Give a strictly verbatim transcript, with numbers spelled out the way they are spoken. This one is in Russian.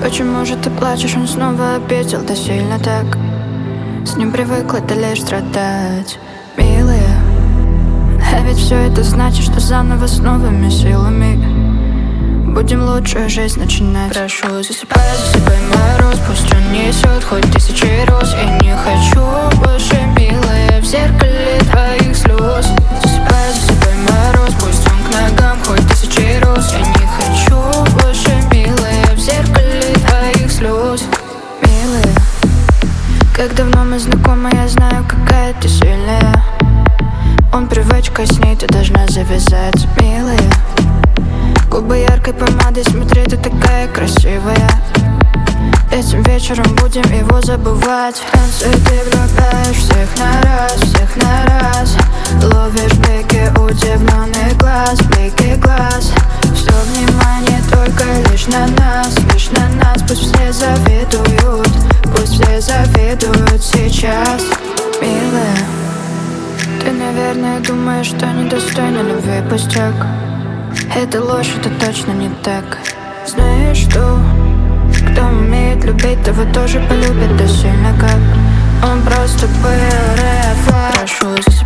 Почему же ты плачешь, он снова обидел, да сильно так. С ним привыкла ты лишь страдать, милая. А ведь все это значит, что заново с новыми силами будем лучшую жизнь начинать. Прошу, засыпай, засыпай мороз, пусть он несет хоть тысячи роз. Я не хочу больше, милая, в зеркале твоих слез. Засыпай, засыпай мороз, пусть он к ногам хоть тысячи роз. Я не хочу больше, милая, в зеркале твоих слез. Милая, как давно мы знакомы, я знаю, какая ты сильная. Он привычка, с ней ты должна завязать, милая. Губы яркой помадой, смотри, ты такая красивая. Этим вечером будем его забывать. Танцуй, ты влюбляешь всех на раз, всех на раз. Ловишь блики удивленный глаз, блики глаз. Все внимание только лишь на нас, лишь на нас. Пусть все завидуют, пусть все завидуют сейчас, милая. Ты, наверное, думаешь, что недостойна любви, пустяк. Это ложь, это точно не так. Знаешь что? Кто умеет любить, того тоже полюбит, да сильно как. Он просто был рефлекс. Прошу,